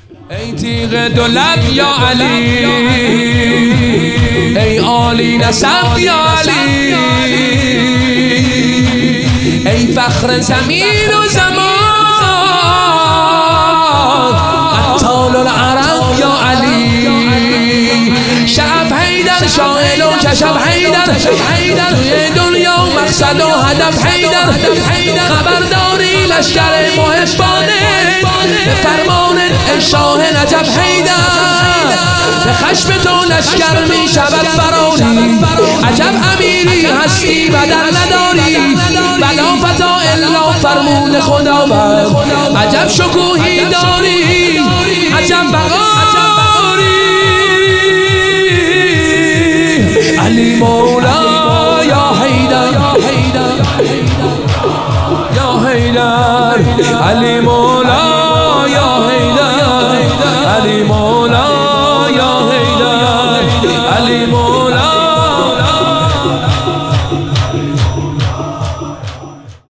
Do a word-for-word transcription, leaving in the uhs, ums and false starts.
ای تیغ دولت یا علی، ای عالی نسب یا علی، ای فخر زمین و زمان، قتال العرب یا علی، شب حیدر شاعل و کشف حیدر، توی دنیا مقصد و هدف حیدر، خبرداری لشکر محبانه به فرمان شاه نجف حیدر، به خشم تو لشکر می شود فراری، عجب امیری هستی بدل نداری، بلا فتا الا فرمون خدا بر، عجب شکوهی داری، عجب بقاری، علی مولا یا حیدر، یا حیدر، علی مولا یا حیدر، علی مولا یا حیدر، علی مولا